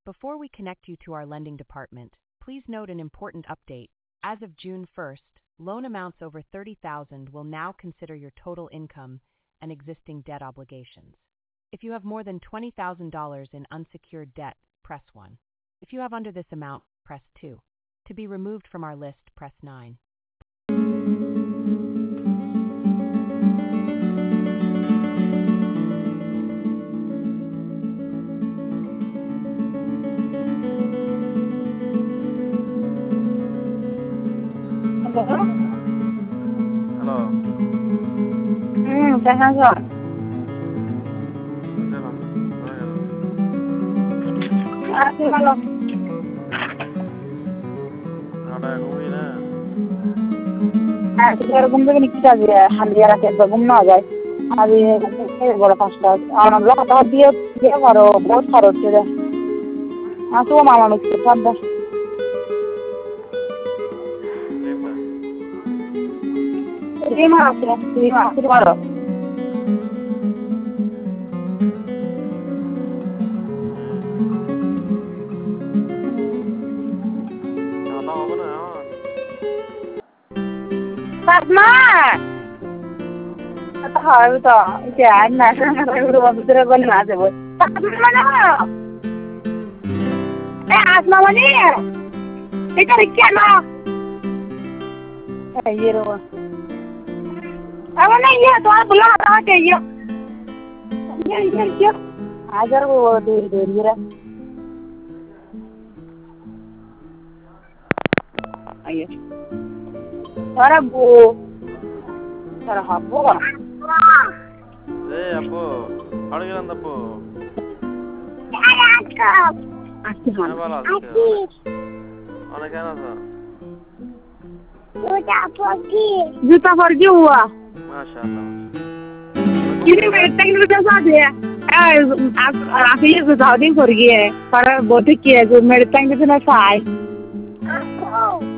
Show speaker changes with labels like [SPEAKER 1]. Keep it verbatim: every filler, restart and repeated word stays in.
[SPEAKER 1] Before we connect you to our lending department, please note an important update. As of June first, loan amounts over thirty thousand dollars will now consider your total income and existing debt obligations. If you have more than twenty thousand dollars in unsecured debt, press one. If you have under this amount, press two. To be removed from our list, press nine.
[SPEAKER 2] Hello?
[SPEAKER 3] Hello.
[SPEAKER 2] Hmm, kailan ka?
[SPEAKER 3] Selam. Bana gel.
[SPEAKER 2] Ah, hello.
[SPEAKER 3] Ada ngui na.
[SPEAKER 2] Ah, kita gum থেকে নিতে যাবে হালিয়া রাতে গম না যায় আমি বড় পাঁচটা আর লোক তো দিয়ে দিয়ে করো বহুত খরচ রে আসো মামা মিস্ত্রি সব
[SPEAKER 3] Lima.
[SPEAKER 2] রিমা আছে রিমা আছে করো
[SPEAKER 3] Ada apa na?
[SPEAKER 2] Fatma आता हाय तो इथे आज नॅशनल हायवे वर पण माझे बोल Fatma ना ए आसमा मनी इथे रिक्या ना ये रो अब नहीं ये तो आप बुला रहा है ये ये ये ये हजार वो दूर दूर ये रहा आइए Para bu para habo
[SPEAKER 3] Eh, apa? Ada gelan apa?
[SPEAKER 2] Aki
[SPEAKER 3] Ne bala?
[SPEAKER 2] Aki
[SPEAKER 3] Ana kan asa?
[SPEAKER 2] Juta pergi Juta pergi हुआ
[SPEAKER 3] Masyaallah.
[SPEAKER 2] Ini meeting itu saja ya eh aku ये जुता दिन pergi है पर बहुत किया जो meeting itu ना साई